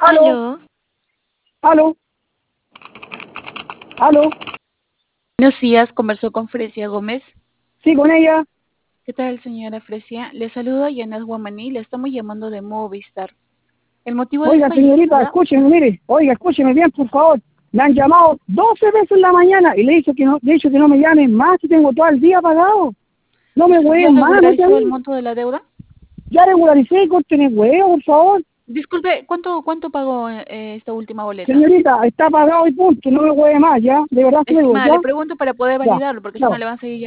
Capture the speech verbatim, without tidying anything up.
Aló, Aló, aló, aló. buenos días, conversó con Fresia Gómez. Sí, con ella. ¿Qué tal, señora Fresia? Le saluda Yanas Guamaní, le estamos llamando de Movistar. El motivo de Oiga, esta señorita, llamada, escúcheme, mire. Oiga, escúcheme bien, por favor. Me han llamado doce veces en la mañana y le he dicho que no, le he dicho que no me llamen más, que tengo todo el día pagado. No me ¿usted ya hueven más, no te regularizó el vi. monto de la deuda? Ya regularicé, córteme huevo, por favor. Disculpe, ¿cuánto, cuánto pagó eh, esta última boleta? Señorita, está pagado y punto, no me hueve más, ya. De verdad que le digo, Estimada, ya. le pregunto para poder Ya, validarlo, porque si no chao. le van a seguir